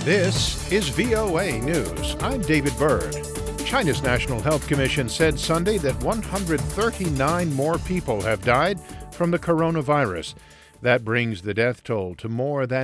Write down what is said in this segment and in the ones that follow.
This is VOA News. I'm David Byrd. China's National Health Commission said Sunday that 139 more people have died from the coronavirus. That brings the death toll to more than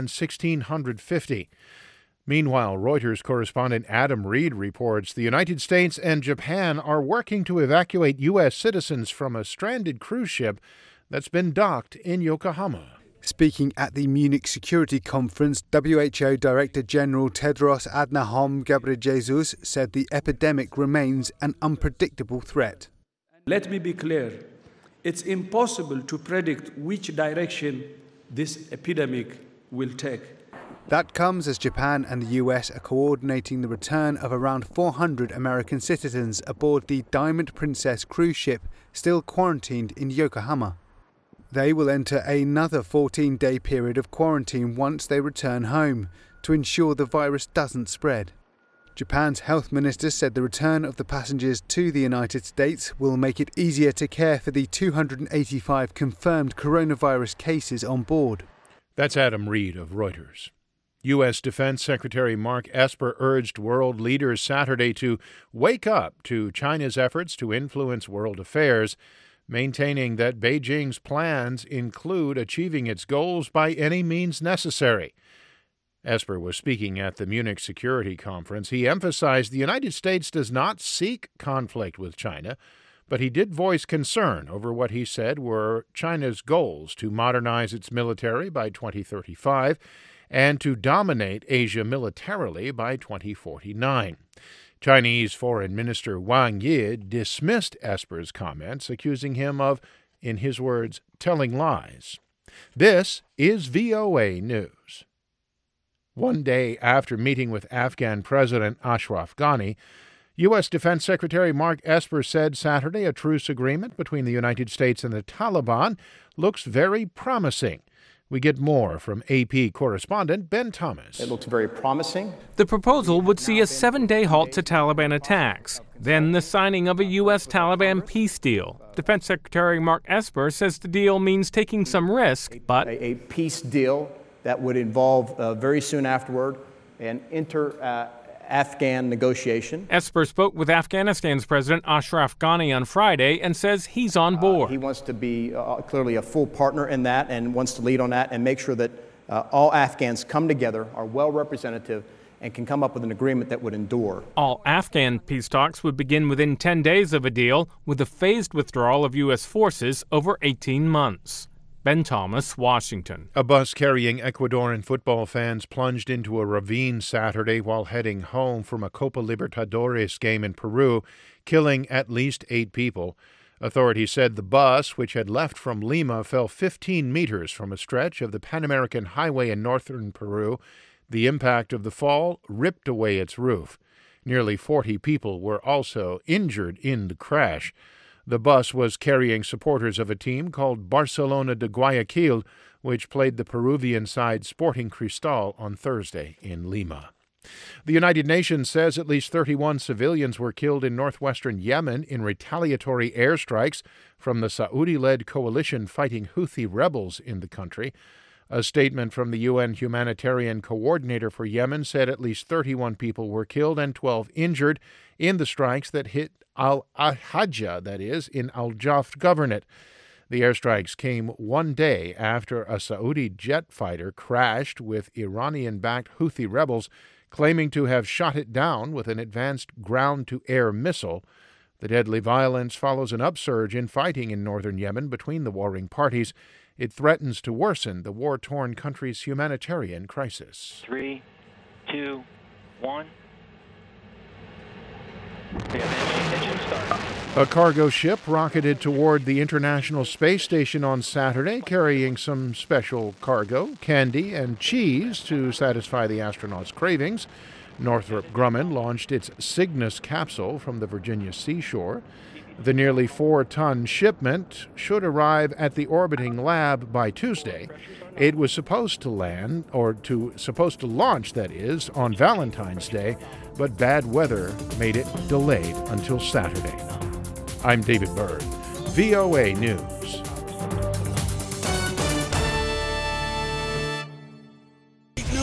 1,650. Meanwhile, Reuters correspondent Adam Reed reports the United States and Japan are working to evacuate U.S. citizens from a stranded cruise ship that's been docked in Yokohama. Speaking at the Munich Security Conference, WHO Director General Tedros Adhanom Ghebreyesus said the epidemic remains an unpredictable threat. Let me be clear. It's impossible to predict which direction this epidemic will take. That comes as Japan and the US are coordinating the return of around 400 American citizens aboard the Diamond Princess cruise ship still quarantined in Yokohama. They will enter another 14-day period of quarantine once they return home to ensure the virus doesn't spread. Japan's health minister said the return of the passengers to the United States will make it easier to care for the 285 confirmed coronavirus cases on board. That's Adam Reed of Reuters. U.S. Defense Secretary Mark Esper urged world leaders Saturday to wake up to China's efforts to influence world affairs, maintaining that Beijing's plans include achieving its goals by any means necessary. Esper was speaking at the Munich Security Conference. He emphasized the United States does not seek conflict with China, but he did voice concern over what he said were China's goals to modernize its military by 2035 and to dominate Asia militarily by 2049. Chinese Foreign Minister Wang Yi dismissed Esper's comments, accusing him of, in his words, telling lies. This is VOA News. One day after meeting with Afghan President Ashraf Ghani, U.S. Defense Secretary Mark Esper said Saturday a truce agreement between the United States and the Taliban looks very promising. We get more from AP correspondent Ben Thomas. It looks very promising. The proposal would see a 7-day halt to Taliban attacks, then the signing of a U.S.-Taliban peace deal. Defense Secretary Mark Esper says the deal means taking some risk, but a peace deal that would involve very soon afterward an Afghan negotiation. Esper spoke with Afghanistan's President Ashraf Ghani on Friday and says he's on board. He wants to be clearly a full partner in that and wants to lead on that and make sure that all Afghans come together, are well representative, and can come up with an agreement that would endure. All Afghan peace talks would begin within 10 days of a deal, with a phased withdrawal of U.S. forces over 18 months. Ben Thomas, Washington. A bus carrying Ecuadorian football fans plunged into a ravine Saturday while heading home from a Copa Libertadores game in Peru, killing at least 8 people. Authorities said the bus, which had left from Lima, fell 15 meters from a stretch of the Pan American Highway in northern Peru. The impact of the fall ripped away its roof. Nearly 40 people were also injured in the crash. The bus was carrying supporters of a team called Barcelona de Guayaquil, which played the Peruvian side Sporting Cristal on Thursday in Lima. The United Nations says at least 31 civilians were killed in northwestern Yemen in retaliatory airstrikes from the Saudi-led coalition fighting Houthi rebels in the country. A statement from the UN humanitarian coordinator for Yemen said at least 31 people were killed and 12 injured in the strikes that hit Al-Hajjah, that is, in Al-Jaf governorate. The airstrikes came one day after a Saudi jet fighter crashed with Iranian-backed Houthi rebels, claiming to have shot it down with an advanced ground-to-air missile. The deadly violence follows an upsurge in fighting in northern Yemen between the warring parties. It threatens to worsen the war-torn country's humanitarian crisis. 3, 2, 1. A cargo ship rocketed toward the International Space Station on Saturday, carrying some special cargo, candy, and cheese to satisfy the astronauts' cravings. Northrop Grumman launched its Cygnus capsule from the Virginia seashore. The nearly 4-ton shipment should arrive at the orbiting lab by Tuesday. It was supposed to launch, that is, on Valentine's Day, but bad weather made it delayed until Saturday. I'm David Byrd, VOA News.